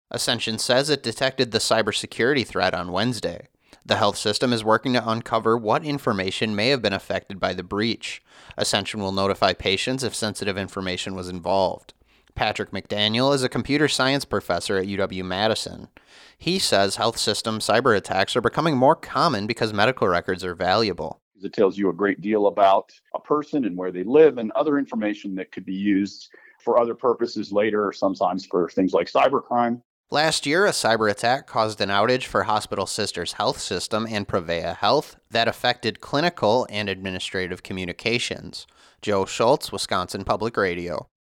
Ascension says it detected the cybersecurity threat on Wednesday. The health system is working to uncover what information may have been affected by the breach. Ascension will notify patients if sensitive information was involved. Patrick McDaniel is a computer science professor at UW-Madison. He says health system cyber attacks are becoming more common because medical records are valuable. It tells you a great deal about a person and where they live and other information that could be used for other purposes later, or sometimes for things like cybercrime. Last year, a cyber attack caused an outage for Hospital Sisters Health System and Prevea Health that affected clinical and administrative communications. Joe Schultz, Wisconsin Public Radio.